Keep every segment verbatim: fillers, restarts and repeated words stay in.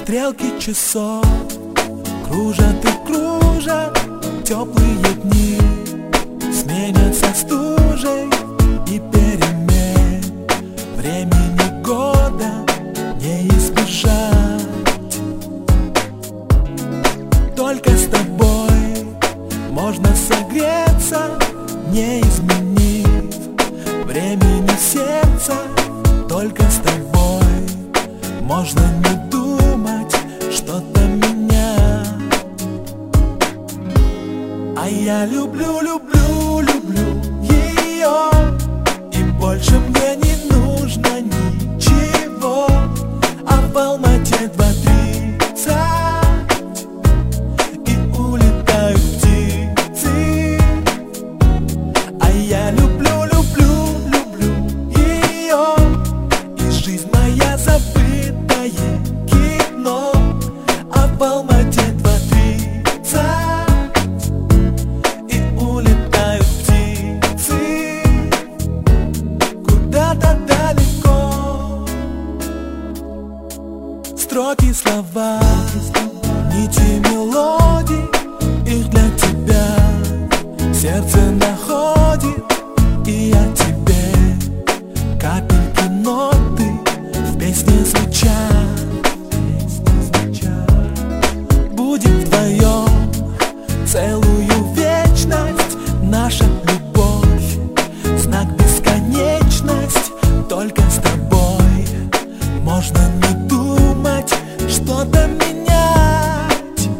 Стрелки часов кружат и кружат, теплые дни сменятся стужей и перемен. Времени года не избежать. Только с тобой можно согреться, не изменив времени сердца. Только с тобой можно не думать что-то менять. А я люблю, люблю, люблю ее, и больше мне не нужно ничего. А в Алмате два тридцать и улетают птицы. А я люблю, люблю, люблю ее, и жизнь моя забытое кино. А в Алмате два тридцать и улетают птицы куда-то далеко. Строки, слова, нити мелодий, их для тебя сердце находит. И я тебе капельки ноты в песне звучат. Будем вдвоем целую вечность. Наша любовь — знак бесконечность. Только с тобой можно не думать что-то менять.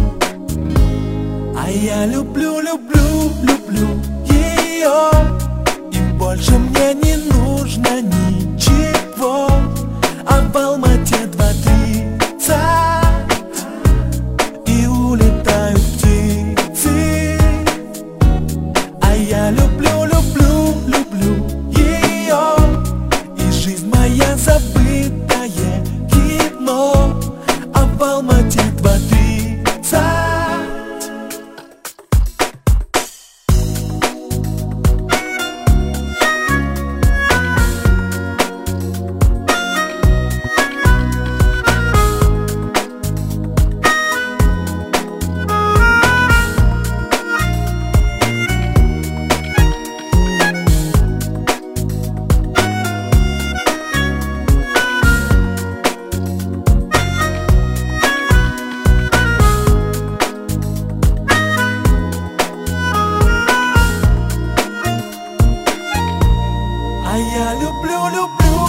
А я люблю, люблю, люблю ее, и больше мне не нужно ничего. А в Алмате два тридцать и улетают птицы. А я люблю, люблю, люблю ее, и жизнь моя забытое кино. А в Алмате два тридцать. А я люблю, люблю